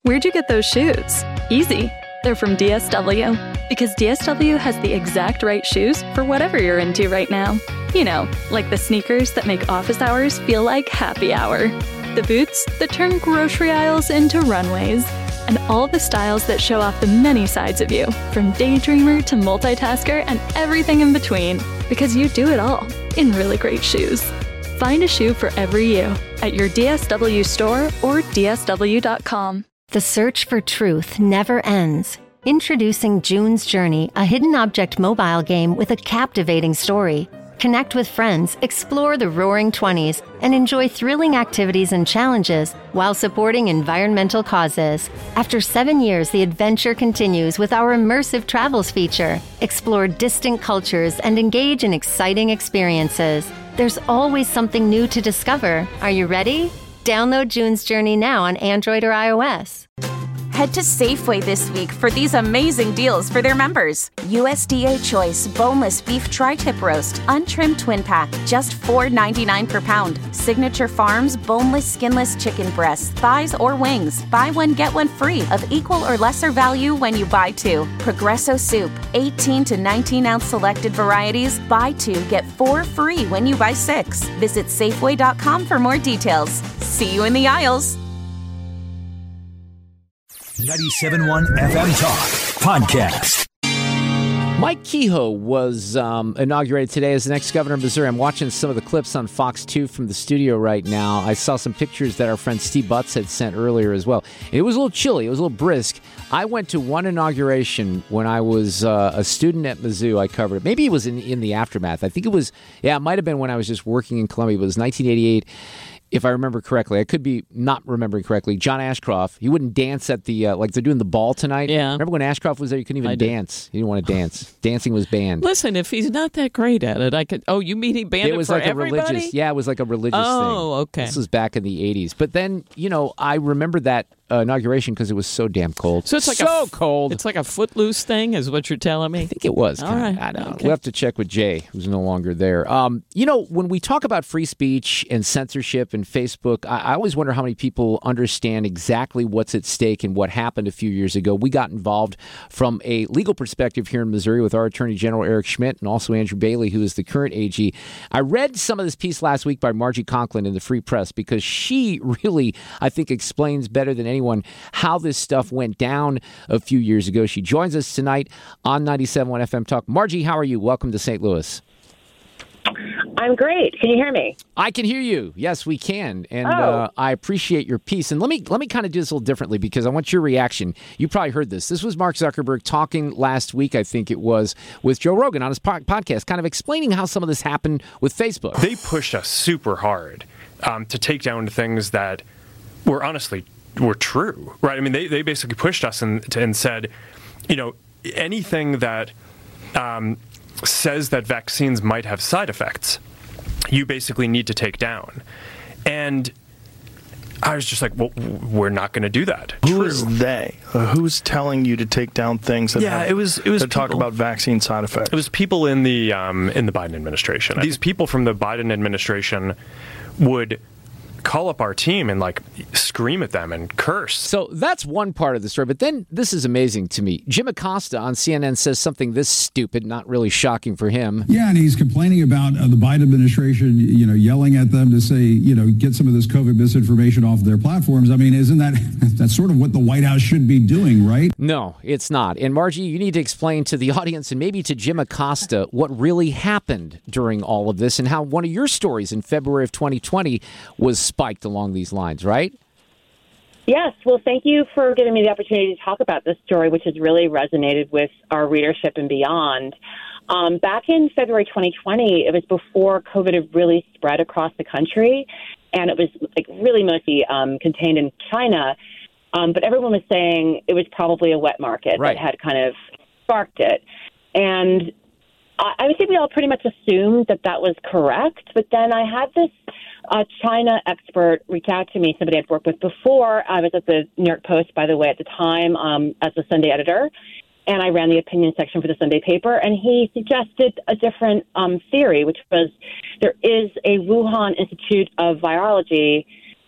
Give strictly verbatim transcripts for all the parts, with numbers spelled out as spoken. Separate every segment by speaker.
Speaker 1: Where'd you get those shoes? Easy. They're from D S W. Because D S W has the exact right shoes for whatever you're into right now. You know, like the sneakers that make office hours feel like happy hour. The boots that turn grocery aisles into runways. And all the styles that show off the many sides of you, from daydreamer to multitasker and everything in between. Because you do it all in really great shoes. Find a shoe for every you at your D S W store or D S W dot com.
Speaker 2: The search for truth never ends. Introducing June's Journey, a hidden object mobile game with a captivating story. Connect with friends, explore the Roaring Twenties, and enjoy thrilling activities and challenges while supporting environmental causes. After seven years, the adventure continues with our immersive travels feature. Explore distant cultures and engage in exciting experiences. There's always something new to discover. Are you ready? Download June's Journey now on Android or iOS.
Speaker 3: Head to Safeway this week for these amazing deals for their members. U S D A Choice Boneless Beef Tri-Tip Roast, Untrimmed Twin Pack, just four ninety-nine per pound. Signature Farms Boneless Skinless Chicken Breasts, Thighs, or Wings. Buy one, get one free of equal or lesser value when you buy two. Progresso Soup, eighteen to nineteen ounce selected varieties. Buy two, get four free when you buy six. Visit Safeway dot com for more details. See you in the aisles.
Speaker 4: ninety-seven point one F M Talk Podcast.
Speaker 5: Mike Kehoe was um, inaugurated today as the next governor of Missouri. I'm watching some of the clips on Fox two from the studio right now. I saw some pictures that our friend Steve Butts had sent earlier as well. It was a little chilly. It was a little brisk. I went to one inauguration when I was uh, a student at Mizzou. I covered it. Maybe it was in, in the aftermath. I think it was, yeah, it might have been when I was just working in Columbia. But it was nineteen eighty-eight. If I remember correctly. I could be not remembering correctly. John Ashcroft, he wouldn't dance at the, uh, like they're doing the ball tonight.
Speaker 6: Yeah.
Speaker 5: Remember when Ashcroft was there? You couldn't even
Speaker 6: I did.
Speaker 5: dance. You didn't want to dance. Dancing was banned.
Speaker 6: Listen, if he's not that great at it, I could. Oh, you mean he banned it,
Speaker 5: It was
Speaker 6: for
Speaker 5: like
Speaker 6: everybody?
Speaker 5: a religious, yeah, it was like a religious thing.
Speaker 6: Oh, okay.
Speaker 5: This was back in the eighties. But then, you know, I remember that uh, inauguration because it was so damn cold.
Speaker 6: So it's like
Speaker 5: so
Speaker 6: a f-
Speaker 5: cold.
Speaker 6: It's like a footloose thing, is what you're telling me.
Speaker 5: I think it was.
Speaker 6: All
Speaker 5: kinda.
Speaker 6: right.
Speaker 5: I don't know.
Speaker 6: Okay.
Speaker 5: We'll have to check with Jay, who's no longer there. Um, you know, when we talk about free speech and censorship and Facebook, I, I always wonder how many people understand exactly what's at stake and what happened a few years ago. We got involved from a legal perspective here in Missouri with our Attorney General Eric Schmidt and also Andrew Bailey, who is the current A G. I read some of this piece last week by Margie Conklin in the Free Press because she really, I think, explains better than anyone how this stuff went down a few years ago. She joins us tonight on ninety-seven point one F M Talk. Margie, how are you? Welcome to Saint Louis.
Speaker 7: I'm great. Can you hear me?
Speaker 5: I can hear you. Yes, we can. And
Speaker 7: Oh.
Speaker 5: uh, I appreciate your piece. And let me let me kind of do this a little differently because I want your reaction. You probably heard this. This was Mark Zuckerberg talking last week, I think it was, with Joe Rogan on his po- podcast, kind of explaining how some of this happened with Facebook.
Speaker 8: They pushed us super hard um, to take down things that were honestly were true, right? I mean, they, they basically pushed us and, and said, you know, anything that um, says that vaccines might have side effects, you basically need to take down. And I was just like, well, we're not going to do that.
Speaker 9: Who
Speaker 8: True.
Speaker 9: is they? Uh, who's telling you to take down things that
Speaker 8: Yeah,
Speaker 9: have,
Speaker 8: it was- it was
Speaker 9: that talk
Speaker 8: people.
Speaker 9: about vaccine side effects?
Speaker 8: It was people in the um, in the Biden administration. These people from the Biden administration would call up our team and like scream at them and curse.
Speaker 5: So that's one part of the story. But then this is amazing to me. Jim Acosta on C N N says something this stupid, not really shocking for him.
Speaker 10: Yeah, and he's complaining about uh, the Biden administration, you know, yelling at them to say, you know, get some of this COVID misinformation off their platforms. I mean, isn't that that's sort of what the White House should be doing, right?
Speaker 5: No, it's not. And Margie, you need to explain to the audience and maybe to Jim Acosta what really happened during all of this and how one of your stories in February of twenty twenty was spiked along these lines, right?
Speaker 7: Yes. Well, thank you for giving me the opportunity to talk about this story, which has really resonated with our readership and beyond. Um, back in February twenty twenty, it was before COVID had really spread across the country, and it was like really mostly um, contained in China. Um, but everyone was saying it was probably a wet market
Speaker 5: Right.
Speaker 7: that had kind of sparked it. And I, I would say we all pretty much assumed that that was correct. But then I had this uh, China expert reach out to me, somebody I'd worked with before. I was at the New York Post, by the way, at the time um, as the Sunday editor. And I ran the opinion section for the Sunday paper, and he suggested a different um, theory, which was there is a Wuhan Institute of Virology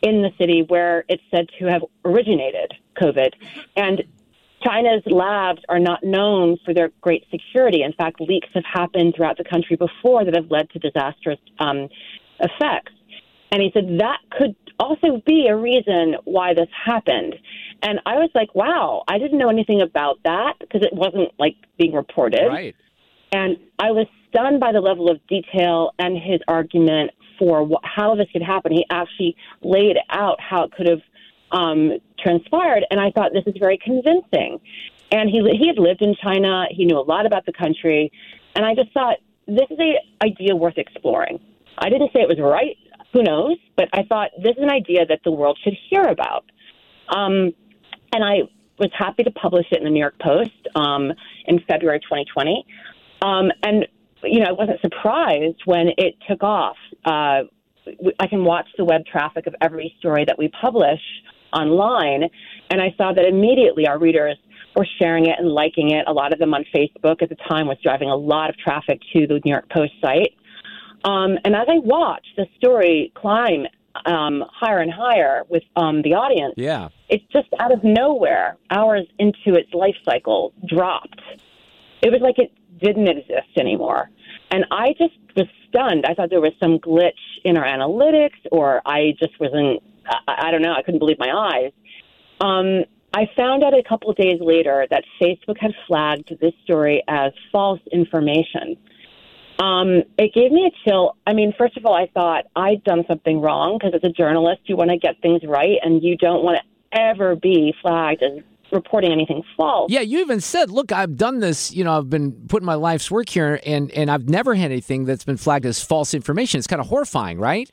Speaker 7: in the city where it's said to have originated COVID. And China's labs are not known for their great security. In fact, leaks have happened throughout the country before that have led to disastrous um, effects. And he said that could also be a reason why this happened. And I was like, wow, I didn't know anything about that because it wasn't like being reported.
Speaker 5: Right.
Speaker 7: And I was stunned by the level of detail and his argument for wh- how this could happen. He actually laid out how it could have um, transpired. And I thought, this is very convincing. And he he had lived in China. He knew a lot about the country. And I just thought, this is an idea worth exploring. I didn't say it was right. Who knows? But I thought, this is an idea that the world should hear about. Um, and I was happy to publish it in the New York Post um, in February twenty twenty. Um, and, you know, I wasn't surprised when it took off. Uh, I can watch the web traffic of every story that we publish online, and I saw that immediately our readers were sharing it and liking it. A lot of them on Facebook at the time was driving a lot of traffic to the New York Post site. Um, and as I watched the story climb um, higher and higher with um, the audience,
Speaker 5: yeah,
Speaker 7: it just out of nowhere, hours into its life cycle, dropped. It was like it didn't exist anymore. And I just was stunned. I thought there was some glitch in our analytics, or I just wasn't, I, I don't know, I couldn't believe my eyes. Um, I found out a couple of days later that Facebook had flagged this story as false information. Um, it gave me a chill. I mean, first of all, I thought I'd done something wrong, because as a journalist, you want to get things right, and you don't want to ever be flagged as reporting anything false.
Speaker 5: Yeah, you even said, look, I've done this, you know, I've been putting my life's work here, and, and I've never had anything that's been flagged as false information. It's kind of horrifying, right?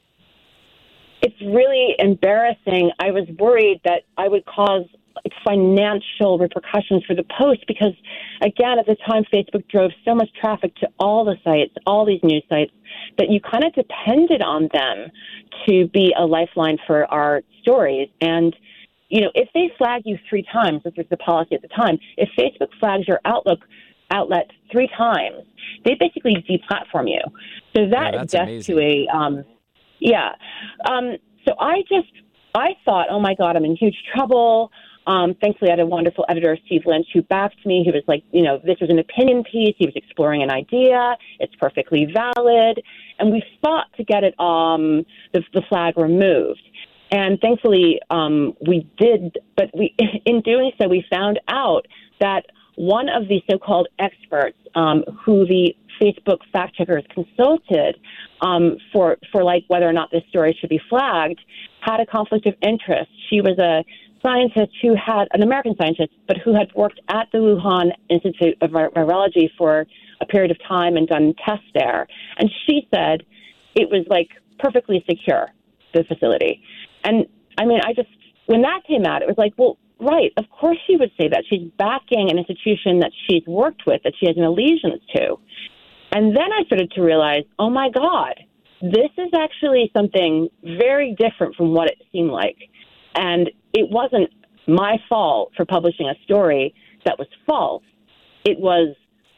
Speaker 7: It's really embarrassing. I was worried that I would cause financial repercussions for the Post because, again, at the time, Facebook drove so much traffic to all the sites, all these news sites, that you kind of depended on them to be a lifeline for our stories. And you know, if they flag you three times, this was the policy at the time, if Facebook flags your Outlook outlet three times, they basically deplatform you. So that
Speaker 5: yeah,
Speaker 7: is death
Speaker 5: amazing.
Speaker 7: to a, um, yeah. Um, so I just, I thought, oh my God, I'm in huge trouble. Um, thankfully, I had a wonderful editor, Steve Lynch, who backed me. He was like, you know, this was an opinion piece. He was exploring an idea. It's perfectly valid. And we fought to get it, um, the, the flag removed. And thankfully, um, we did, but we, in doing so, we found out that one of the so-called experts um, who the Facebook fact checkers consulted um, for, for like whether or not this story should be flagged had a conflict of interest. She was a scientist who had, an American scientist, but who had worked at the Wuhan Institute of Virology for a period of time and done tests there. And she said it was like perfectly secure, the facility. And, I mean, I just, when that came out, it was like, well, right, of course she would say that. She's backing an institution that she's worked with, that she has an allegiance to. And then I started to realize, oh, my God, this is actually something very different from what it seemed like. And it wasn't my fault for publishing a story that was false. It was,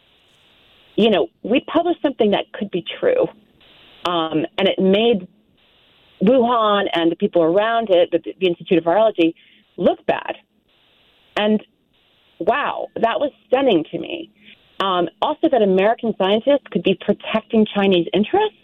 Speaker 7: you know, we published something that could be true. Um, and it made Wuhan and the people around it, the, the Institute of Virology, look bad. And wow, that was stunning to me. Um, also, that American scientists could be protecting Chinese interests.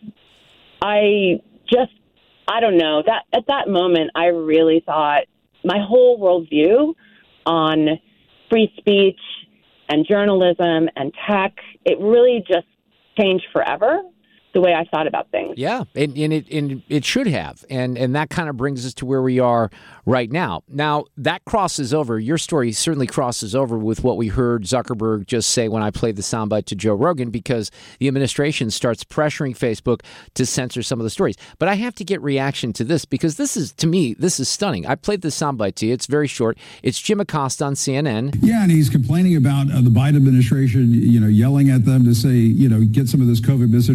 Speaker 7: I just, I don't know. That at that moment, I really thought my whole worldview on free speech and journalism and tech, it really just changed forever. The way I thought about things.
Speaker 5: Yeah, and, and it and it should have. And and that kind of brings us to where we are right now. Now, that crosses over. Your story certainly crosses over with what we heard Zuckerberg just say when I played the soundbite to Joe Rogan, because the administration starts pressuring Facebook to censor some of the stories. But I have to get reaction to this, because this is, to me, this is stunning. I played the soundbite to you. It's very short. It's Jim Acosta on C N N.
Speaker 10: Yeah, and he's complaining about uh, the Biden administration, you know, yelling at them to say, you know, get some of this COVID misinformation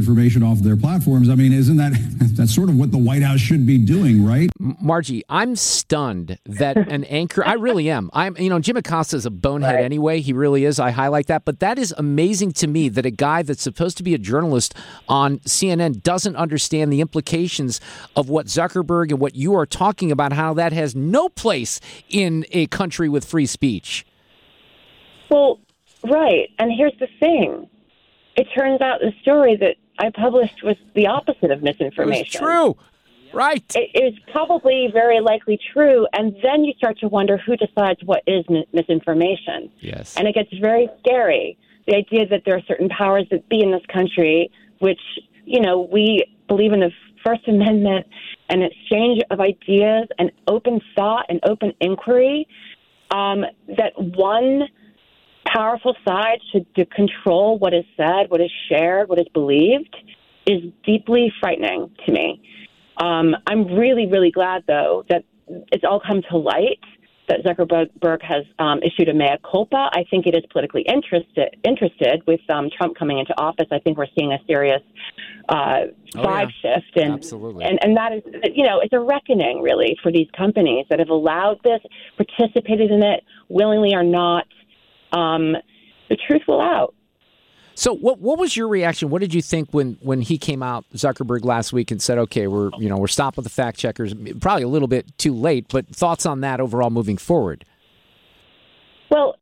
Speaker 10: off their platforms. I mean, isn't that that's sort of what the White House should be doing, right?
Speaker 5: Margie, I'm stunned that an anchor, I really am. I'm, you know, Jim Acosta is a bonehead
Speaker 7: Right.
Speaker 5: anyway. He really is. I highlight that. But that is amazing to me that a guy that's supposed to be a journalist on C N N doesn't understand the implications of what Zuckerberg and what you are talking about, how that has no place in a country with free speech.
Speaker 7: Well, right. And here's the thing. It turns out the story that I published was the opposite of misinformation.
Speaker 5: It's true. Right.
Speaker 7: It is probably very likely true. And then you start to wonder who decides what is mi- misinformation.
Speaker 5: Yes.
Speaker 7: And it gets very scary. The idea that there are certain powers that be in this country, which, you know, we believe in the First Amendment and exchange of ideas and open thought and open inquiry, um, that one powerful side should to control what is said, what is shared, what is believed, is deeply frightening to me. Um, I'm really, really glad, though, that it's all come to light, that Zuckerberg has um, issued a mea culpa. I think it is politically interested. Interested with um, Trump coming into office, I think we're seeing a serious uh,
Speaker 5: Oh,
Speaker 7: vibe
Speaker 5: yeah.
Speaker 7: shift, and
Speaker 5: Absolutely.
Speaker 7: and and that is, you know, it's a reckoning really for these companies that have allowed this, participated in it, willingly or not. Um, the truth will out.
Speaker 5: So what what was your reaction? What did you think when, when he came out, Zuckerberg, last week and said, okay, we're you know we're stopping the fact checkers, probably a little bit too late, but thoughts on that overall moving forward?
Speaker 7: Well,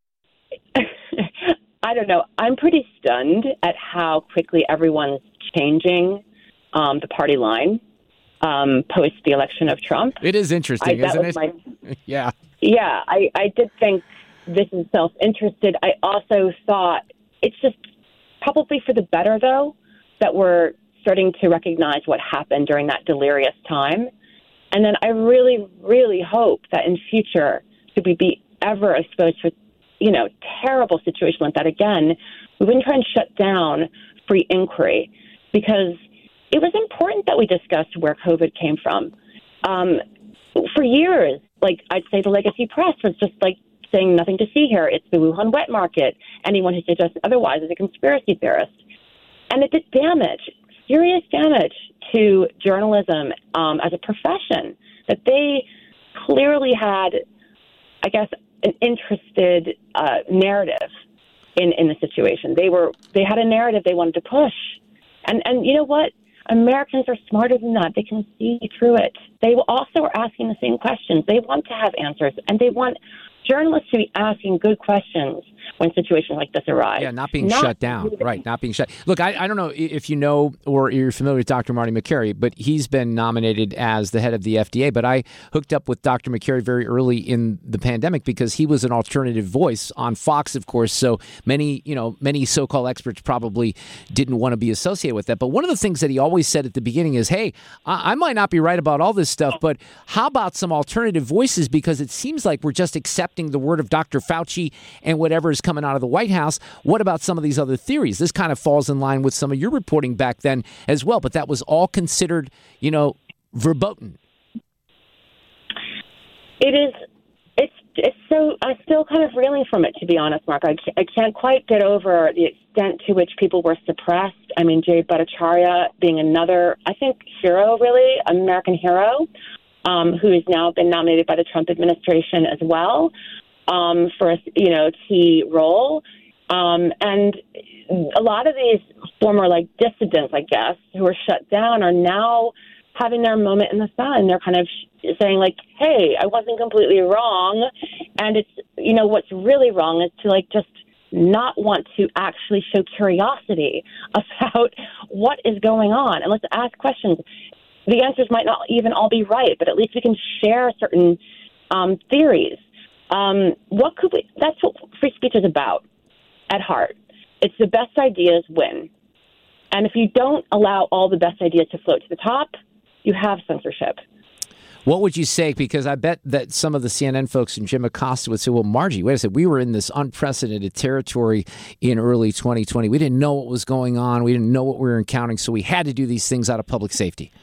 Speaker 7: I don't know. I'm pretty stunned at how quickly everyone's changing um, the party line um, post the election of Trump.
Speaker 5: It is interesting,
Speaker 7: I,
Speaker 5: isn't
Speaker 7: was
Speaker 5: it?
Speaker 7: My,
Speaker 5: yeah.
Speaker 7: Yeah, I, I did think this is self-interested. I also thought it's just probably for the better, though, that we're starting to recognize what happened during that delirious time. And then I really, really hope that in future, should we be ever exposed to, you know, terrible situation like that again, we wouldn't try and shut down free inquiry, because it was important that we discussed where COVID came from. Um, for years, like I'd say the legacy press was just like saying nothing to see here. It's the Wuhan wet market. Anyone who suggests otherwise is a conspiracy theorist. And it did damage, serious damage to journalism um, as a profession, that they clearly had, I guess, an interested uh, narrative in, in the situation. They were they had a narrative they wanted to push. And and you know what? Americans are smarter than that. They can see through it. They also are asking the same questions. They want to have answers, and they want journalists to be asking good questions when situations like this arise.
Speaker 5: Yeah, not being not shut down. Right, not being shut. Look, I, I don't know if you know or you're familiar with Doctor Marty Makary, but he's been nominated as the head of the F D A. But I hooked up with Doctor Makary very early in the pandemic because he was an alternative voice on Fox, of course. So many, you know, many so-called experts probably didn't want to be associated with that. But one of the things that he always said at the beginning is, hey, I, I might not be right about all this stuff, but how about some alternative voices? Because it seems like we're just accepting the word of Doctor Fauci and whatever is coming out of the White House. What about some of these other theories? This kind of falls in line with some of your reporting back then as well, but that was all considered, you know, verboten.
Speaker 7: It is. It's it's so I'm still kind of reeling from it, to be honest, Mark. I can't, I can't quite get over the extent to which people were suppressed. I mean, Jay Bhattacharya being another, I think, hero, really, American hero, um, who has now been nominated by the Trump administration as well um, for a you know key role. Um, and a lot of these former like dissidents, I guess, who are shut down are now having their moment in the sun. They're kind of saying like, hey, I wasn't completely wrong. And it's, you know, what's really wrong is to like just not want to actually show curiosity about what is going on. And let's ask questions. The answers might not even all be right, but at least we can share certain um, theories. Um, what could we, that's what free speech is about at heart. It's the best ideas win. And if you don't allow all the best ideas to float to the top, you have censorship.
Speaker 5: What would you say? Because I bet that some of the C N N folks and Jim Acosta would say, well, Margie, wait a second, we were in this unprecedented territory in early twenty twenty. We didn't know what was going on. We didn't know what we were encountering, so we had to do these things out of public safety.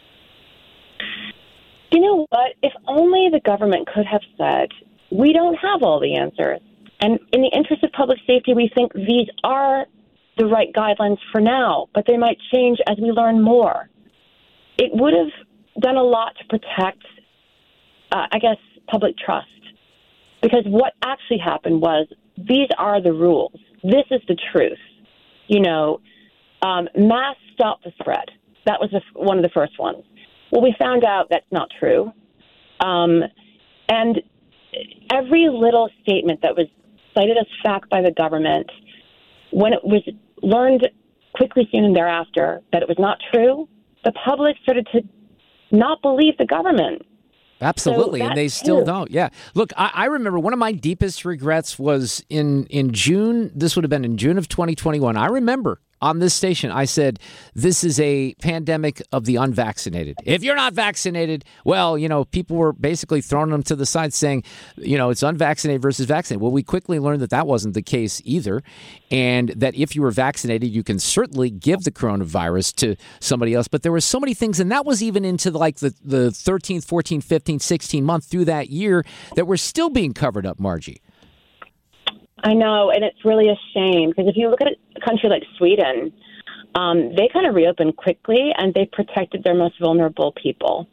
Speaker 7: You know what? If only the government could have said, we don't have all the answers. And in the interest of public safety, we think these are the right guidelines for now, but they might change as we learn more. It would have done a lot to protect, uh, I guess, public trust. Because what actually happened was, these are the rules. This is the truth. You know, um, masks stop the spread. That was the, one of the first ones. Well, we found out that's not true. Um, and every little statement that was cited as fact by the government, when it was learned quickly soon thereafter that it was not true, the public started to not believe the government.
Speaker 5: Absolutely,
Speaker 7: so
Speaker 5: and they still
Speaker 7: too.
Speaker 5: don't. Yeah. Look, I, I remember one of my deepest regrets was in, in June. This would have been in June of twenty twenty-one. I remember on this station, I said, this is a pandemic of the unvaccinated. If you're not vaccinated, well, you know, people were basically throwing them to the side saying, you know, it's unvaccinated versus vaccinated. Well, we quickly learned that that wasn't the case either. And that if you were vaccinated, you can certainly give the coronavirus to somebody else. But there were so many things, and that was even into like the, the thirteenth, fourteenth, fifteenth, sixteenth month through that year that were still being covered up, Margie.
Speaker 7: I know, and it's really a shame because if you look at a country like Sweden, um, they kind of reopened quickly and they protected their most vulnerable people.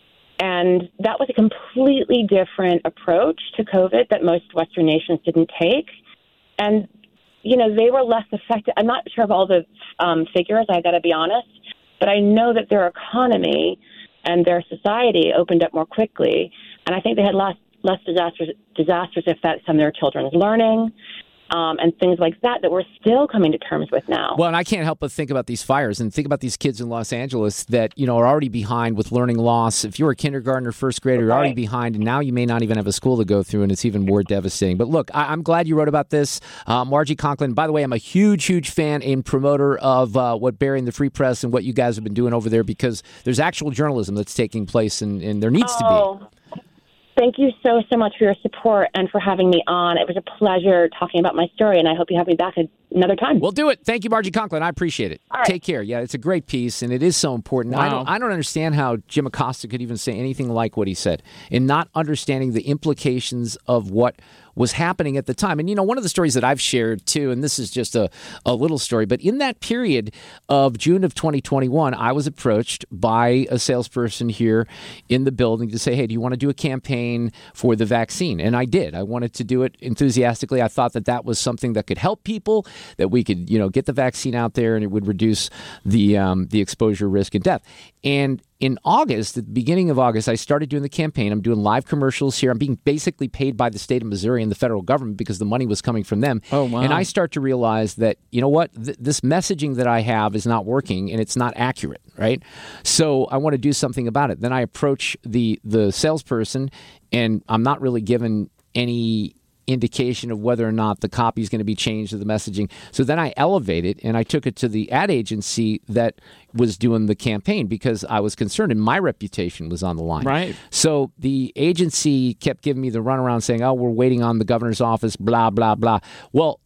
Speaker 7: And that was a completely different approach to COVID that most Western nations didn't take. And, you know, they were less affected. I'm not sure of all the um, figures, I got to be honest, but I know that their economy and their society opened up more quickly. And I think they had less less disastrous, disastrous effects on their children's learning um, and things like that that we're still coming to terms with now.
Speaker 5: Well, and I can't help but think about these fires and think about these kids in Los Angeles that, you know, are already behind with learning loss. If you're a kindergartner, first grader, you're already behind, and now you may not even have a school to go through, and it's even more devastating. But look, I- I'm glad you wrote about this. Uh, Margie Conklin, by the way, I'm a huge, huge fan and promoter of uh, what Barry and the Free Press and what you guys have been doing over there, because there's actual journalism that's taking place, and, and there needs
Speaker 7: oh.
Speaker 5: to be.
Speaker 7: Thank you so, so much for your support and for having me on. It was a pleasure talking about my story, and I hope you have me back another time.
Speaker 5: We'll do it. Thank you, Margie Conklin. I appreciate it.
Speaker 7: All right.
Speaker 5: Take care. Yeah, it's a great piece, and it is so important.
Speaker 6: Wow.
Speaker 5: I don't, I don't understand how Jim Acosta could even say anything like what he said, in not understanding the implications of what was happening at the time. And, you know, one of the stories that I've shared, too, and this is just a, a little story, but in that period of June of twenty twenty-one, I was approached by a salesperson here in the building to say, hey, do you want to do a campaign for the vaccine? And I did. I wanted to do it enthusiastically. I thought that that was something that could help people, that we could, you know, get the vaccine out there and it would reduce the um, the exposure risk and death. And in August, at the beginning of August, I started doing the campaign. I'm doing live commercials here. I'm being basically paid by the state of Missouri and the federal government because the money was coming from them.
Speaker 6: Oh, wow.
Speaker 5: And I start to realize that, you know what, Th- this messaging that I have is not working and it's not accurate, right? So I want to do something about it. Then I approach the the salesperson, and I'm not really given any indication of whether or not the copy is going to be changed or the messaging. So then I elevate it and I took it to the ad agency that was doing the campaign because I was concerned and my reputation was on the line.
Speaker 6: Right.
Speaker 5: So the agency kept giving me the runaround saying, oh, we're waiting on the governor's office, blah, blah, blah. Well,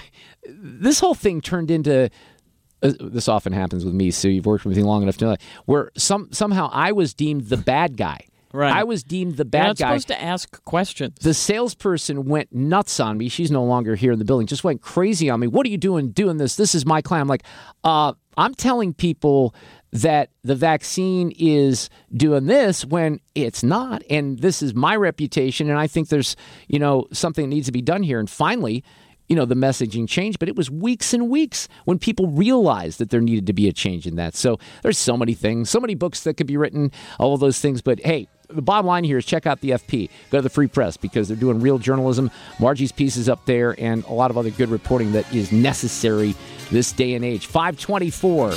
Speaker 5: this whole thing turned into Uh, this often happens with me, Sue. You've worked with me long enough to know that, where some somehow I was deemed the bad guy.
Speaker 6: Right.
Speaker 5: I was deemed the bad
Speaker 6: You're not
Speaker 5: guy.
Speaker 6: supposed to ask questions.
Speaker 5: The salesperson went nuts on me. She's no longer here in the building. Just went crazy on me. What are you doing doing this? This is my client. I'm like, uh, I'm telling people that the vaccine is doing this when it's not. And this is my reputation. And I think there's, you know, something that needs to be done here. And finally, you know, the messaging changed, but it was weeks and weeks when people realized that there needed to be a change in that. So there's so many things, so many books that could be written, all of those things. But hey, the bottom line here is check out the F P. Go to the Free Press because they're doing real journalism. Margie's piece is up there and a lot of other good reporting that is necessary this day and age. five twenty-four.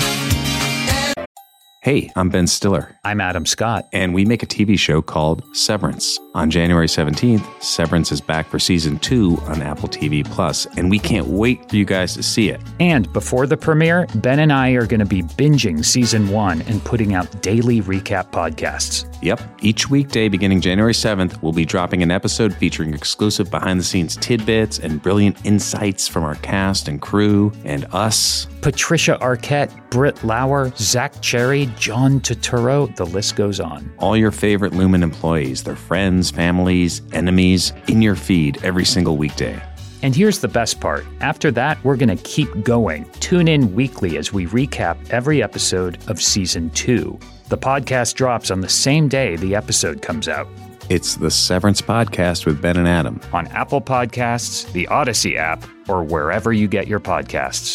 Speaker 11: Hey, I'm Ben Stiller.
Speaker 12: I'm Adam Scott.
Speaker 11: And we make a T V show called Severance. On January seventeenth, Severance is back for season two on Apple T V Plus, and we can't wait for you guys to see it.
Speaker 12: And before the premiere, Ben and I are going to be binging season one and putting out daily recap podcasts.
Speaker 11: Yep. Each weekday beginning January seventh, we'll be dropping an episode featuring exclusive behind-the-scenes tidbits and brilliant insights from our cast and crew and us.
Speaker 12: Patricia Arquette, Britt Lauer, Zach Cherry, John Turturro, the list goes on.
Speaker 11: All your favorite Lumen employees, their friends, families, enemies, in your feed every single weekday.
Speaker 12: And here's the best part. After that, we're going to keep going. Tune in weekly as we recap every episode of Season two. The podcast drops on the same day the episode comes out.
Speaker 11: It's the Severance Podcast with Ben and Adam.
Speaker 12: On Apple Podcasts, the Odyssey app, or wherever you get your podcasts.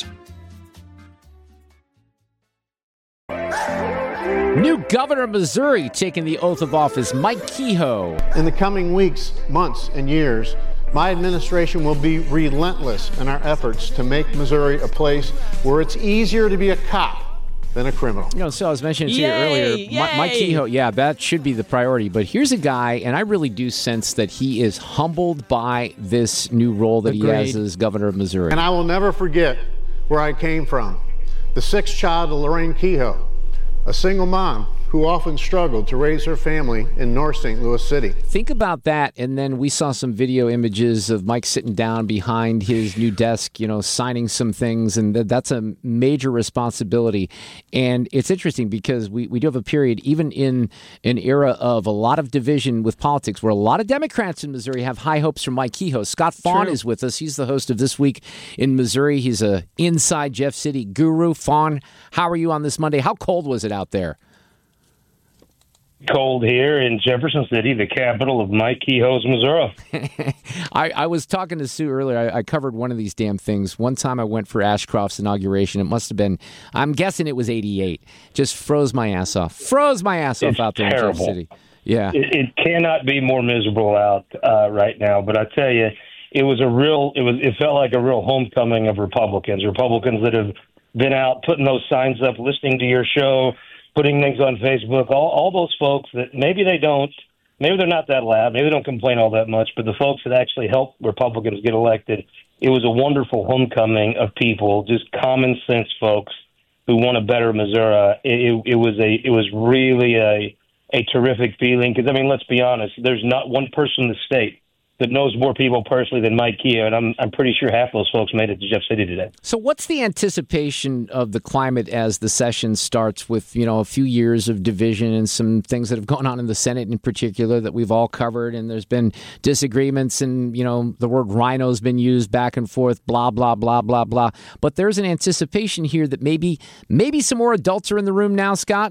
Speaker 5: New governor of Missouri taking the oath of office, Mike Kehoe.
Speaker 13: In the coming weeks, months, and years, my administration will be relentless in our efforts to make Missouri a place where it's easier to be a cop than a criminal.
Speaker 5: You know, so I was mentioning to
Speaker 6: Yay,
Speaker 5: you earlier,
Speaker 6: yay.
Speaker 5: Mi- Mike Kehoe, yeah, that should be the priority. But here's a guy, and I really do sense that he is humbled by this new role that
Speaker 6: Agreed.
Speaker 5: he has as governor of Missouri.
Speaker 13: And I will never forget where I came from. The sixth child of Lorraine Kehoe, a single mom who often struggled to raise her family in North Saint Louis City.
Speaker 5: Think about that, and then we saw some video images of Mike sitting down behind his new desk, you know, signing some things, and th- that's a major responsibility. And it's interesting because we, we do have a period, even in an era of a lot of division with politics, where a lot of Democrats in Missouri have high hopes for Mike Kehoe. Scott Fawn
Speaker 6: True.
Speaker 5: is with us. He's the host of This Week in Missouri. He's a inside Jeff City guru. Fawn, how are you on this Monday? How cold was it out there?
Speaker 14: Cold here in Jefferson City, the capital of Mike Kehoe's Missouri.
Speaker 5: I, I was talking to Sue earlier. I, I covered one of these damn things. One time I went for Ashcroft's inauguration. It must have been, I'm guessing it was eighty-eight. Just froze my ass off. Froze my ass
Speaker 14: It's
Speaker 5: off out there
Speaker 14: terrible.
Speaker 5: in Jeff City. Yeah.
Speaker 14: It, it cannot be more miserable out uh, right now. But I tell you, it was a real. It was. It felt like a real homecoming of Republicans. Republicans that have been out putting those signs up, listening to your show, putting things on Facebook, all, all those folks that maybe they don't, maybe they're not that loud, maybe they don't complain all that much, but the folks that actually help Republicans get elected, it was a wonderful homecoming of people, just common sense folks who want a better Missouri. It, it, it was a, it was really a, a terrific feeling because, I mean, let's be honest, there's not one person in the state that knows more people personally than Mike Kehoe, and I'm I'm pretty sure half those folks made it to Jeff City today.
Speaker 5: So what's the anticipation of the climate as the session starts with, you know, a few years of division and some things that have gone on in the Senate in particular that we've all covered, and there's been disagreements and, you know, the word rhino's been used back and forth, blah, blah, blah, blah, blah. But there's an anticipation here that maybe maybe some more adults are in the room now, Scott?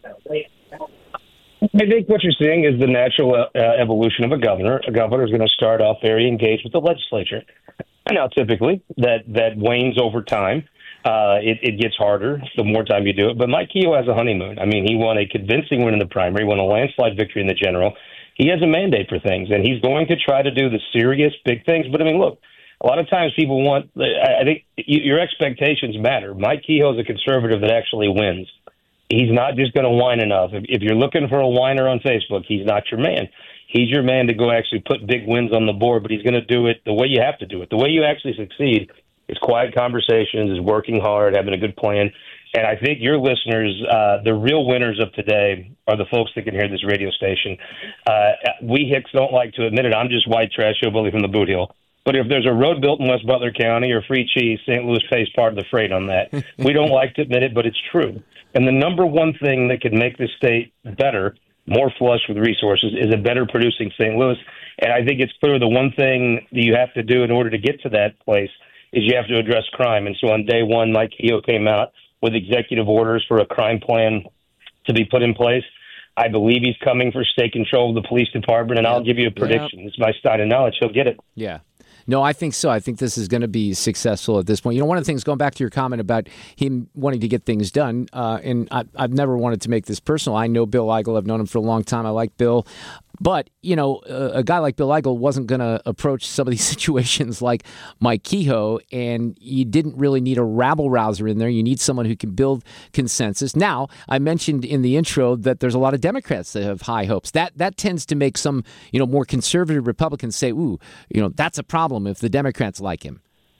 Speaker 14: I think what you're seeing is the natural uh, evolution of a governor. A governor is going to start off very engaged with the legislature. Now, typically, that, that wanes over time. Uh, it, it gets harder the more time you do it. But Mike Kehoe has a honeymoon. I mean, he won a convincing win in the primary, won a landslide victory in the general. He has a mandate for things, and he's going to try to do the serious, big things. But, I mean, look, a lot of times people want – I think your expectations matter. Mike Kehoe is a conservative that actually wins. He's not just going to whine enough. If, if you're looking for a whiner on Facebook, he's not your man. He's your man to go actually put big wins on the board, but he's going to do it the way you have to do it. The way you actually succeed is quiet conversations, is working hard, having a good plan. And I think your listeners, uh, the real winners of today are the folks that can hear this radio station. Uh, we Hicks don't like to admit it. I'm just white trash hillbilly from the boot hill. But if there's a road built in West Butler County or free cheese, Saint Louis pays part of the freight on that. We don't like to admit it, but it's true. And the number one thing that can make the state better, more flush with resources, is a better producing Saint Louis. And I think it's clear the one thing that you have to do in order to get to that place is you have to address crime. And so on day one, Mike Kehoe came out with executive orders for a crime plan to be put in place. I believe he's coming for state control of the police department, and I'll give you a prediction. It's my stein of knowledge. He'll get it.
Speaker 5: Yeah. No, I think so. I think this is going to be successful at this point. You know, one of the things, going back to your comment about him wanting to get things done, uh, and I, I've never wanted to make this personal. I know Bill Eigel. I've known him for a long time. I like Bill. But, you know, a, a guy like Bill Eigel wasn't going to approach some of these situations like Mike Kehoe, and you didn't really need a rabble-rouser in there. You need someone who can build consensus. Now, I mentioned in the intro that there's a lot of Democrats that have high hopes. That that tends to make some, you know, more conservative Republicans say, ooh, you know, that's a problem if the Democrats like him.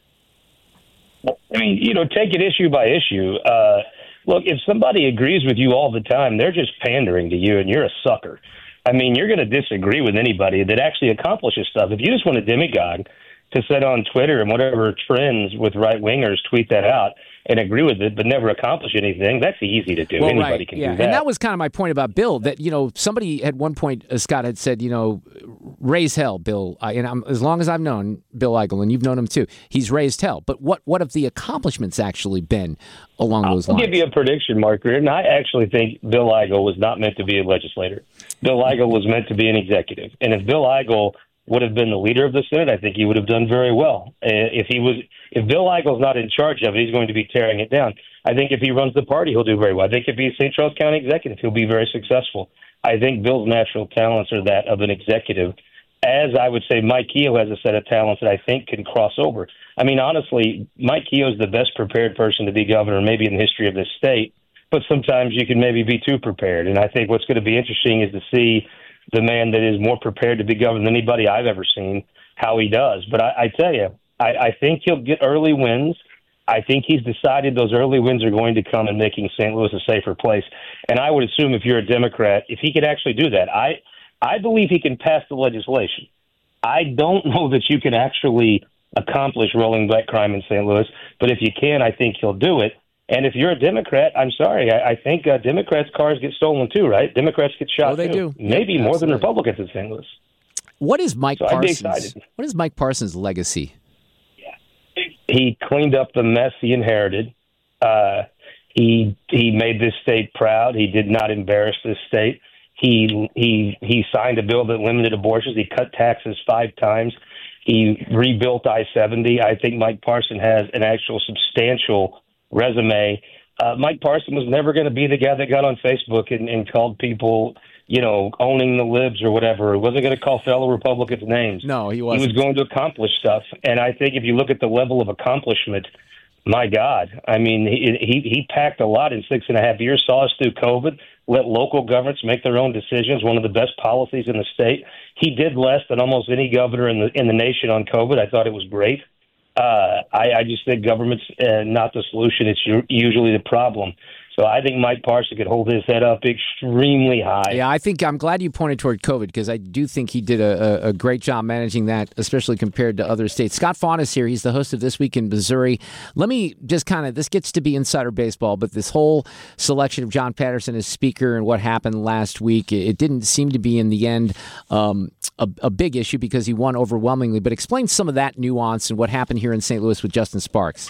Speaker 14: I mean, you know, take it issue by issue. Uh, look, if somebody agrees with you all the time, they're just pandering to you, and you're a sucker. I mean, you're going to disagree with anybody that actually accomplishes stuff. If you just want a demagogue to sit on Twitter and whatever trends with right-wingers tweet that out and agree with it, but never accomplish anything, that's easy to do.
Speaker 5: Well,
Speaker 14: Anybody
Speaker 5: right.
Speaker 14: can
Speaker 5: yeah.
Speaker 14: do that.
Speaker 5: And that was kind of my point about Bill, that, you know, somebody at one point, uh, Scott, had said, you know, raise hell, Bill. Uh, and I'm, as long as I've known Bill Eigel, and you've known him too, he's raised hell. But what, what have the accomplishments actually been along those
Speaker 14: I'll
Speaker 5: lines?
Speaker 14: give you a prediction, Mark Reardon. I actually think Bill Eigel was not meant to be a legislator. Bill Eigel was meant to be an executive. And if Bill Eigel would have been the leader of the Senate, I think he would have done very well. Uh, if he was, if Bill Eigel's not in charge of it, he's going to be tearing it down. I think if he runs the party, he'll do very well. I think if he's Saint Charles County executive, he'll be very successful. I think Bill's natural talents are that of an executive, as I would say Mike Keogh has a set of talents that I think can cross over. I mean, honestly, Mike Keogh is the best prepared person to be governor maybe in the history of this state, but sometimes you can maybe be too prepared. And I think what's going to be interesting is to see the man that is more prepared to be governor than anybody I've ever seen, how he does. But I, I tell you, I, I think he'll get early wins. I think he's decided those early wins are going to come in making Saint Louis a safer place. And I would assume if you're a Democrat, if he could actually do that, I I believe he can pass the legislation. I don't know that you can actually accomplish rolling back crime in Saint Louis, but if you can, I think he'll do it. And if you're a Democrat, I'm sorry, I, I think uh, Democrats' cars get stolen too, right? Democrats get shot
Speaker 5: Oh, they
Speaker 14: too.
Speaker 5: do.
Speaker 14: Maybe
Speaker 5: Yeah,
Speaker 14: more
Speaker 5: absolutely.
Speaker 14: than Republicans in Saint Louis.
Speaker 5: What is Mike
Speaker 14: So I'd be
Speaker 5: Parsons?
Speaker 14: excited.
Speaker 5: What is Mike Parsons' legacy?
Speaker 14: He cleaned up the mess he inherited. Uh, he he made this state proud. He did not embarrass this state. He he he signed a bill that limited abortions. He cut taxes five times. He rebuilt I seventy. I think Mike Parsons has an actual substantial resume. Uh, Mike Parsons was never going to be the guy that got on Facebook and, and called people, you know, owning the libs or whatever. He wasn't going to call fellow Republicans names.
Speaker 5: No, he
Speaker 14: He
Speaker 5: wasn't.
Speaker 14: was going to accomplish stuff. And I think if you look at the level of accomplishment, my God, I mean, he, he, he packed a lot in six and a half years, saw us through COVID, let local governments make their own decisions, one of the best policies in the state. He did less than almost any governor in the in the nation on COVID. I thought it was great. Uh, I, I just think government's uh, not the solution. It's u- usually the problem. So I think Mike Parsons could hold his head up extremely high.
Speaker 5: Yeah, I think I'm glad you pointed toward COVID because I do think he did a, a, a great job managing that, especially compared to other states. Scott Fawn is here. He's the host of This Week in Missouri. Let me just kind of, this gets to be insider baseball, but this whole selection of John Patterson as speaker and what happened last week, it didn't seem to be in the end um, a, a big issue because he won overwhelmingly. But explain some of that nuance and what happened here in Saint Louis with Justin Sparks.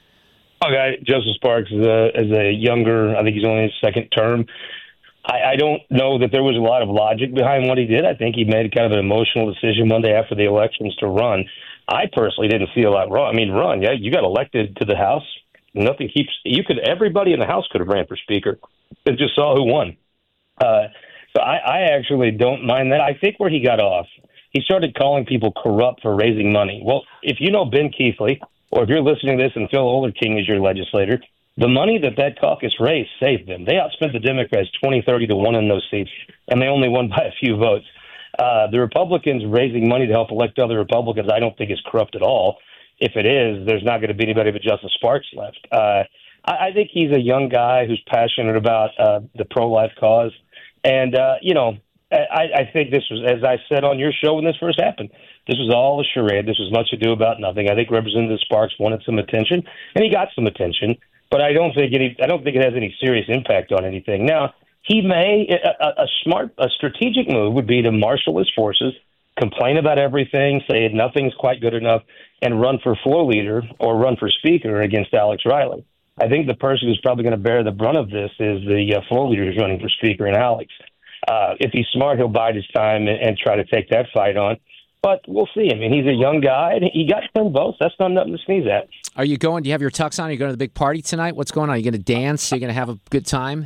Speaker 14: Okay, Joseph Sparks is a, is a younger, I think he's only in his second term. I, I don't know that there was a lot of logic behind what he did. I think he made kind of an emotional decision Monday after the elections to run. I personally didn't see a lot wrong. I mean, run, yeah, you got elected to the House. Nothing keeps, you could, everybody in the House could have ran for speaker and just saw who won. Uh, so I, I actually don't mind that. I think where he got off, he started calling people corrupt for raising money. Well, if you know Ben Keithley, or if you're listening to this and Phil Olerking is your legislator, the money that that caucus raised saved them. They outspent the Democrats twenty, thirty to one in those seats, and they only won by a few votes. Uh, the Republicans raising money to help elect other Republicans I don't think is corrupt at all. If it is, there's not going to be anybody but Justin Sparks left. Uh, I, I think he's a young guy who's passionate about uh, the pro-life cause. And, uh, you know, I, I think this was, as I said on your show when this first happened, this was all a charade. This was much ado about nothing. I think Representative Sparks wanted some attention, and he got some attention. But I don't think any. I don't think it has any serious impact on anything. Now, he may a, a, a smart, a strategic move would be to marshal his forces, complain about everything, say nothing's quite good enough, and run for floor leader or run for speaker against Alex Riley. I think the person who's probably going to bear the brunt of this is the uh, floor leader who's running for speaker, and Alex. Uh, if he's smart, he'll bide his time and, and try to take that fight on. But we'll see. I mean, he's a young guy. And he got ten votes. That's not nothing to sneeze at.
Speaker 5: Are you going? Do you have your tux on? Are you going to the big party tonight? What's going on? Are you going to dance? Are you going to have a good time?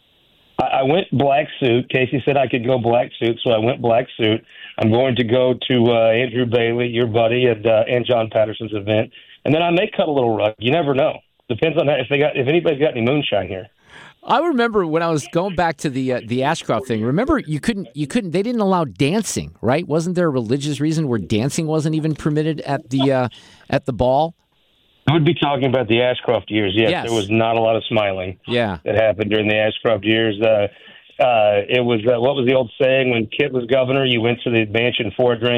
Speaker 14: I, I went black suit. Casey said I could go black suit, so I went black suit. I'm going to go to uh, Andrew Bailey, your buddy, and, uh, and John Patterson's event. And then I may cut a little rug. You never know. Depends on that, if they got if anybody's got any moonshine here.
Speaker 5: I remember when I was going back to the uh, the Ashcroft thing. Remember, you couldn't you couldn't they didn't allow dancing, right? Wasn't there a religious reason where dancing wasn't even permitted at the uh, at the ball?
Speaker 14: I would be talking about the Ashcroft years. Yes,
Speaker 5: Yes.
Speaker 14: There was not a lot of smiling.
Speaker 5: Yeah,
Speaker 14: that happened during the Ashcroft years. Uh, uh, it was uh, what was the old saying when Kit was governor? You went to the mansion for a drink,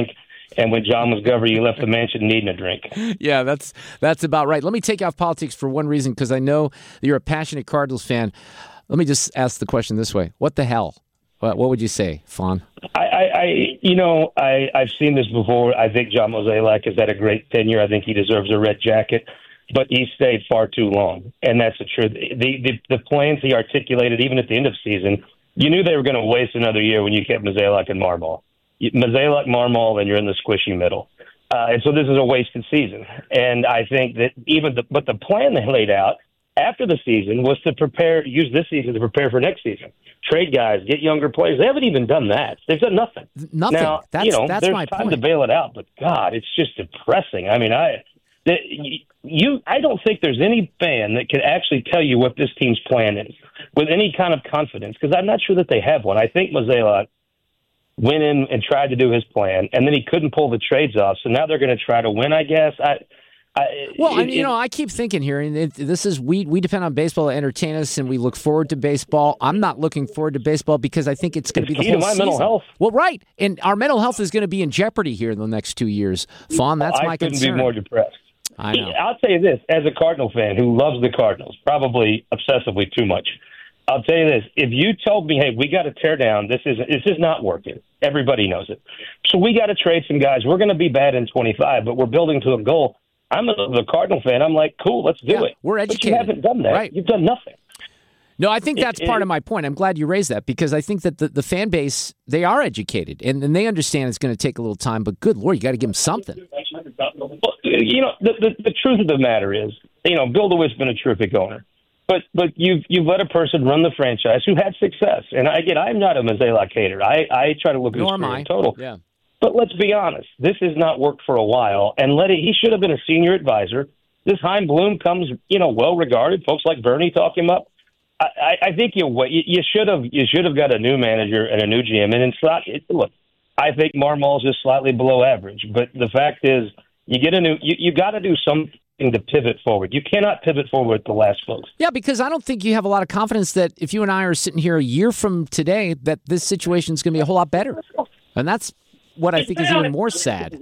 Speaker 14: And when John was governor, you left the mansion needing a drink.
Speaker 5: Yeah, that's that's about right. Let me take you off politics for one reason, because I know that you're a passionate Cardinals fan. Let me just ask the question this way. What the hell? What, what would you say, Fawn?
Speaker 14: I, I, I you know, I, I've seen this before. I think John Mozeliak has had a great tenure. I think he deserves a red jacket. But he stayed far too long, and that's the truth. The, the, the plans he articulated, even at the end of the season, you knew they were going to waste another year when you kept Mozeliak and Marmol. Mozeliak, Marmol, and you're in the squishy middle. Uh, and so this is a wasted season. And I think that even the, but the plan they laid out after the season was to prepare, use this season to prepare for next season. Trade guys, get younger players. They haven't even done that. They've done nothing.
Speaker 5: Nothing.
Speaker 14: Now,
Speaker 5: that's,
Speaker 14: you know,
Speaker 5: that's
Speaker 14: there's
Speaker 5: my
Speaker 14: time
Speaker 5: point.
Speaker 14: to bail it out, but God, it's just depressing. I mean, I, the, you, I don't think there's any fan that can actually tell you what this team's plan is with any kind of confidence, because I'm not sure that they have one. I think Mozeliak went in and tried to do his plan, and then he couldn't pull the trades off. So now they're going to try to win, I guess. I, I,
Speaker 5: well,
Speaker 14: it,
Speaker 5: I mean, you know, I keep thinking here, and it, this is we we depend on baseball to entertain us, and we look forward to baseball. I'm not looking forward to baseball because I think it's going to be the
Speaker 14: key
Speaker 5: whole
Speaker 14: to my
Speaker 5: season.
Speaker 14: mental health.
Speaker 5: Well, right, and our mental health is going to be in jeopardy here in the next two years. Fawn, that's
Speaker 14: I
Speaker 5: my
Speaker 14: couldn't
Speaker 5: concern.
Speaker 14: be more depressed.
Speaker 5: I know.
Speaker 14: I'll tell you this, as a Cardinal fan who loves the Cardinals, probably obsessively too much, I'll tell you this. If you told me, hey, we got to tear down, this is this is not working. Everybody knows it. So we got to trade some guys. We're going to be bad in twenty-five, but we're building to a goal. I'm a, a Cardinal fan. I'm like, cool, let's do
Speaker 5: Yeah,
Speaker 14: it.
Speaker 5: we're
Speaker 14: But
Speaker 5: educated.
Speaker 14: you haven't done that.
Speaker 5: Right.
Speaker 14: You've done nothing.
Speaker 5: No, I think that's
Speaker 14: It-
Speaker 5: part
Speaker 14: it-
Speaker 5: of my point. I'm glad you raised that because I think that the, the fan base, they are educated, and, and they understand it's going to take a little time, but good Lord, you got to give them something.
Speaker 14: Well, you know, the, the, the truth of the matter is, you know, Bill DeWitt's been a terrific owner. But but you've you've let a person run the franchise who had success. And again, I'm not a Mozeliak hater. I, I try to look at his
Speaker 5: Nor am
Speaker 14: career
Speaker 5: I.
Speaker 14: in total.
Speaker 5: Yeah.
Speaker 14: But let's be honest, this has not worked for a while. And let it, he should have been a senior advisor. This Chaim Bloom comes, you know, well regarded. Folks like Bernie talk him up. I, I, I think you you, you should have you should have got a new manager and a new G M. And it's not, it, look, I think Marmol's just slightly below average. But the fact is, you get a new you you got to do something to pivot forward. You cannot pivot forward with the last folks.
Speaker 5: Yeah, because I don't think you have a lot of confidence that if you and I are sitting here a year from today, that this situation is going to be a whole lot better. And that's what I think is even more sad.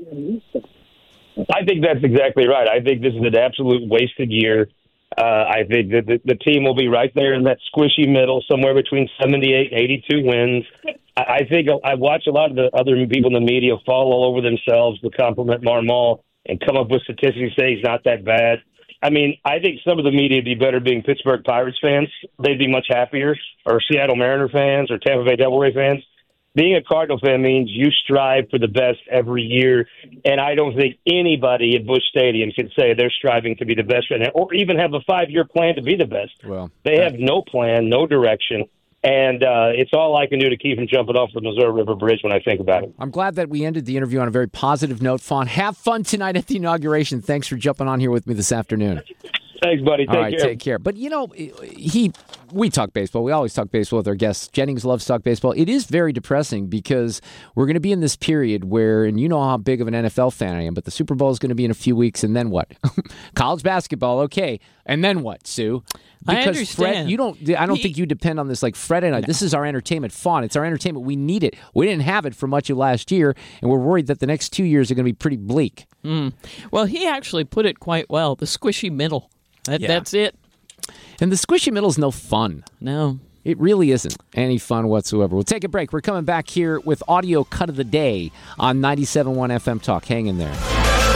Speaker 14: I think that's exactly right. I think this is an absolute wasted year. Uh, I think that the, the team will be right there in that squishy middle, somewhere between seventy-eight and eighty-two wins. I, I think I watch a lot of the other people in the media fall all over themselves to compliment Marmol and come up with statistics say he's not that bad. I mean, I think some of the media would be better being Pittsburgh Pirates fans. They'd be much happier, or Seattle Mariner fans, or Tampa Bay Devil Ray fans. Being a Cardinal fan means you strive for the best every year, and I don't think anybody at Busch Stadium can say they're striving to be the best right now, or even have a five-year plan to be the best.
Speaker 5: Well,
Speaker 14: they have no plan, no direction, and uh, it's all I can do to keep them jumping off the Missouri River Bridge when I think about it.
Speaker 5: I'm glad that we ended the interview on a very positive note. Fawn, have fun tonight at the inauguration. Thanks for jumping on here with me this afternoon.
Speaker 14: Thanks, buddy. Take
Speaker 5: All right,
Speaker 14: care.
Speaker 5: take care. But, you know, he we talk baseball. We always talk baseball with our guests. Jennings loves to talk baseball. It is very depressing because we're going to be in this period where, and you know how big of an N F L fan I am, but the Super Bowl is going to be in a few weeks, and then what? College basketball, okay. And then what, Sue?
Speaker 6: I
Speaker 5: Because
Speaker 6: understand.
Speaker 5: Fred, you don't. I don't
Speaker 6: He-
Speaker 5: think you depend on this like Fred and I. This is our entertainment. Fawn, it's our entertainment. We need it. We didn't have it for much of last year, and we're worried that the next two years are going to be pretty bleak.
Speaker 6: Mm. Well, he actually put it quite well. The squishy middle. That,
Speaker 5: Yeah.
Speaker 6: That's it.
Speaker 5: And the squishy middle is no fun.
Speaker 6: No.
Speaker 5: It really isn't any fun whatsoever. We'll take a break. We're coming back here with audio cut of the day on ninety-seven point one F M Talk. Hang in there.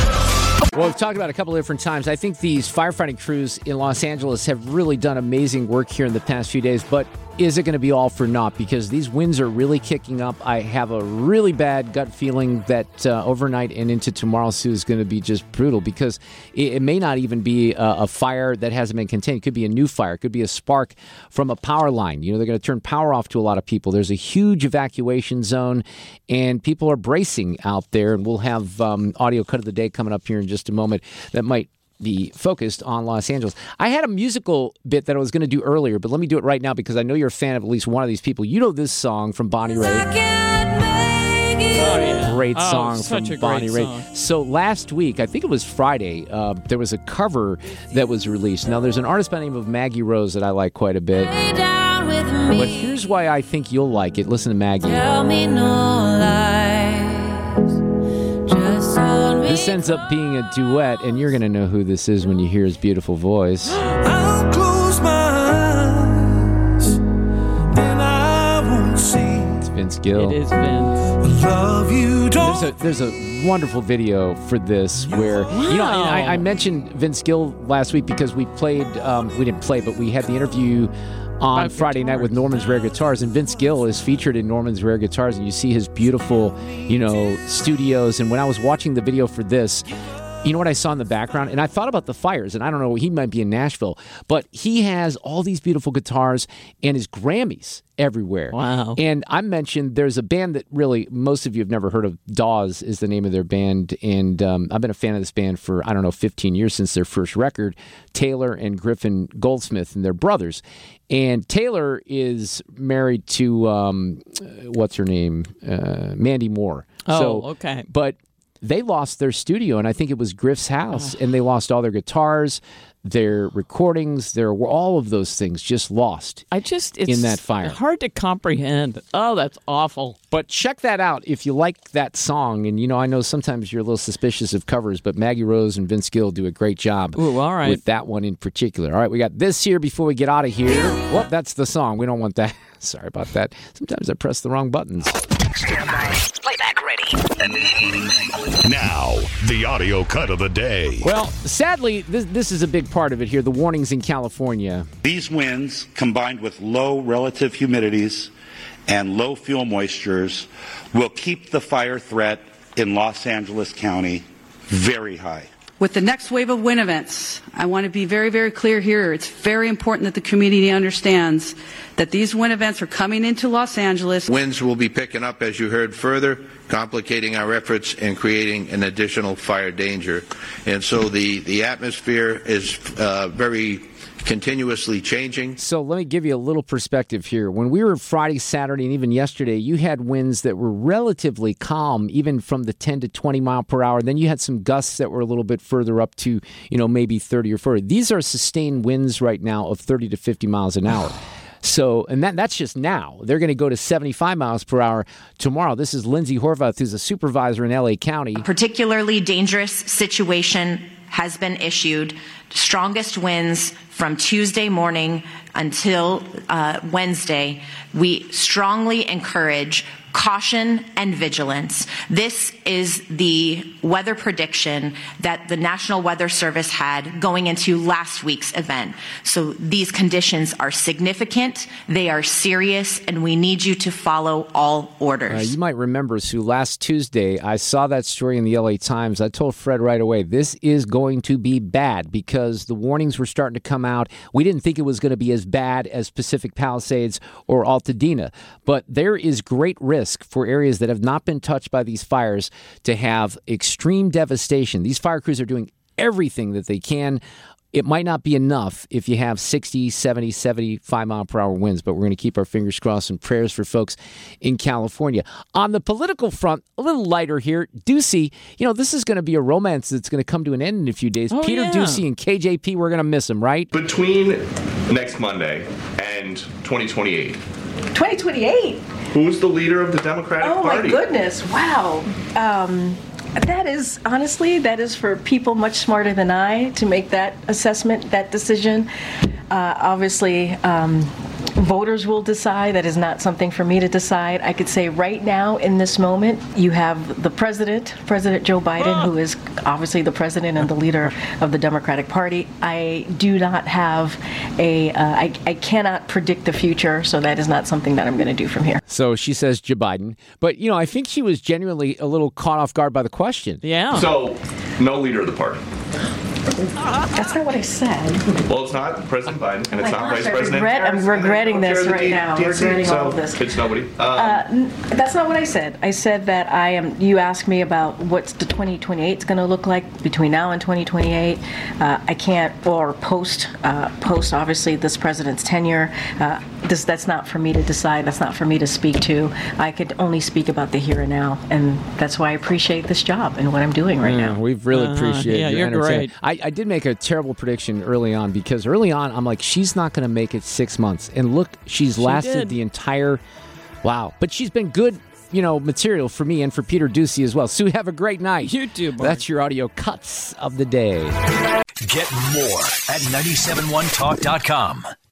Speaker 5: Well, we've talked about it a couple of different times. I think these firefighting crews in Los Angeles have really done amazing work here in the past few days, but is it going to be all for naught? Because these winds are really kicking up. I have a really bad gut feeling that uh, overnight and into tomorrow, Sue, is going to be just brutal because it, it may not even be a, a fire that hasn't been contained. It could be a new fire. It could be a spark from a power line. You know, they're going to turn power off to a lot of people. There's a huge evacuation zone, and people are bracing out there, and we'll have um, audio cut of the day coming up here in just a moment that might be focused on Los Angeles. I had a musical bit that I was going to do earlier, but let me do it right now because I know you're a fan of at least one of these people. You know this song from Bonnie Raitt.
Speaker 6: Oh, yeah.
Speaker 5: Great
Speaker 6: Oh,
Speaker 5: song
Speaker 6: such
Speaker 5: from
Speaker 6: a great
Speaker 5: Bonnie
Speaker 6: song.
Speaker 5: Raitt. So last week, I think it was Friday, uh, there was a cover that was released. Now, there's an artist by the name of Maggie Rose that I like quite a bit. But here's why I think you'll like it. Listen to Maggie.
Speaker 15: Tell me no lies.
Speaker 5: This ends up being a duet, and you're going to know who this is when you hear his beautiful voice.
Speaker 15: I'll close my eyes, then I won't see.
Speaker 5: It's Vince Gill.
Speaker 6: It is Vince.
Speaker 15: Love you don't.
Speaker 5: There's a, there's a wonderful video for this where, wow. you know, I, I mentioned Vince Gill last week because we played, um, we didn't play, but we had the interview on About Friday guitars. night with Norman's Rare Guitars, and Vince Gill is featured in Norman's Rare Guitars, and you see his beautiful, you know, studios. And when I was watching the video for this, you know what I saw in the background? And I thought about the Fires, and I don't know, he might be in Nashville, but he has all these beautiful guitars and his Grammys everywhere.
Speaker 6: Wow.
Speaker 5: And I mentioned there's a band that really most of you have never heard of. Dawes is the name of their band, and um, I've been a fan of this band for, I don't know, fifteen years since their first record. Taylor and Griffin Goldsmith, and they're brothers. And Taylor is married to, um, what's her name? Uh, Mandy Moore.
Speaker 6: Oh,
Speaker 5: so,
Speaker 6: okay.
Speaker 5: But they lost their studio, and I think it was Griff's house, and they lost all their guitars, their recordings, their all of those things just lost.
Speaker 6: I just it's
Speaker 5: in that fire.
Speaker 6: Hard to comprehend. Oh, that's awful.
Speaker 5: But check that out if you like that song. And you know, I know sometimes you're a little suspicious of covers, but Maggie Rose and Vince Gill do a great job.
Speaker 6: Ooh, all right.
Speaker 5: With that one in particular. All right, we got this here before we get out of here. Well, that's the song. We don't want that. Sorry about that. Sometimes I press the wrong buttons.
Speaker 16: Stand by. Playback ready. Now, the audio cut of the day.
Speaker 5: Well, sadly, this, this is a big part of it here, the warnings in California.
Speaker 17: These winds, combined with low relative humidities and low fuel moistures, will keep the fire threat in Los Angeles County very high.
Speaker 18: With the next wave of wind events, I want to be very, very clear here. It's very important that the community understands that these wind events are coming into Los Angeles.
Speaker 19: Winds will be picking up, as you heard, further, complicating our efforts and creating an additional fire danger. And so the, the atmosphere is uh, very continuously changing.
Speaker 5: So let me give you a little perspective here. When we were Friday, Saturday, and even yesterday, you had winds that were relatively calm, even from the ten to twenty mile per hour. Then you had some gusts that were a little bit further up to, you know, maybe thirty or forty. These are sustained winds right now of thirty to fifty miles an hour. So, and that, that's just now. They're going to go to seventy-five miles per hour tomorrow. This is Lindsay Horvath, who's a supervisor in L A County.
Speaker 20: Particularly dangerous situation has been issued. Strongest winds from Tuesday morning until uh, Wednesday. We strongly encourage caution and vigilance. This is the weather prediction that the National Weather Service had going into last week's event. So these conditions are significant, they are serious, and we need you to follow all orders.
Speaker 5: Uh, you might remember, Sue, last Tuesday, I saw that story in the L A Times. I told Fred right away, this is going to be bad because the warnings were starting to come out. We didn't think it was going to be as bad as Pacific Palisades or Altadena, but there is great risk for areas that have not been touched by these fires to have extreme devastation. These fire crews are doing everything that they can. It might not be enough if you have sixty, seventy, seventy-five mile per hour winds, but we're going to keep our fingers crossed and prayers for folks in California. On the political front, a little lighter here. Ducey, you know, this is going to be a romance that's going to come to an end in a few days.
Speaker 6: Oh,
Speaker 5: Peter
Speaker 6: yeah.
Speaker 5: Ducey and K J P, we're going to miss him, right?
Speaker 21: Between next Monday and twenty twenty-eight,
Speaker 22: twenty twenty-eight?
Speaker 21: who's the leader of the Democratic
Speaker 22: oh,
Speaker 21: Party?
Speaker 22: Oh, my goodness. Wow. Um, that is, honestly, that is for people much smarter than I to make that assessment, that decision. Uh, obviously, um, voters will decide. That is not something for me to decide. I could say right now, in this moment, you have the president, President Joe Biden, who is obviously the president and the leader of the Democratic Party. I do not have a, uh, I, I cannot predict the future, so that is not something that I'm going to do from here.
Speaker 5: So she says Joe Biden. But, you know, I think she was genuinely a little caught off guard by the question.
Speaker 6: Yeah.
Speaker 21: So, no leader of the party.
Speaker 22: That's not what I said.
Speaker 21: Well, it's not President Biden, and it's
Speaker 22: My
Speaker 21: not
Speaker 22: gosh,
Speaker 21: Vice
Speaker 22: I
Speaker 21: President
Speaker 22: regret, I'm
Speaker 21: Harris,
Speaker 22: regretting this
Speaker 21: and
Speaker 22: right
Speaker 21: D-
Speaker 22: now.
Speaker 21: D N C,
Speaker 22: regretting
Speaker 21: so
Speaker 22: all of this.
Speaker 21: It's nobody. Um,
Speaker 22: Uh, n- that's not what I said. I said that I am. You asked me about what's the twenty twenty-eight is going to look like between now and twenty twenty-eight. Uh, I can't, or post, uh, post obviously this president's tenure. Uh, this that's not for me to decide. That's not for me to speak to. I could only speak about the here and now, and that's why I appreciate this job and what I'm doing right
Speaker 5: Yeah,
Speaker 22: now.
Speaker 5: we really
Speaker 22: Uh-huh.
Speaker 5: appreciate
Speaker 22: Yeah,
Speaker 5: your
Speaker 22: you're
Speaker 5: entertainment.
Speaker 22: great.
Speaker 5: I, I did make a terrible prediction early on because early on I'm like, she's not going to make it six months. And look, she's
Speaker 6: She
Speaker 5: lasted
Speaker 6: did.
Speaker 5: the entire, wow. But she's been good you know, material for me and for Peter Ducey as well. Sue, have a great night.
Speaker 6: You too, Mark.
Speaker 5: That's your audio cuts of the day.
Speaker 4: Get more at nine seven one talk dot com.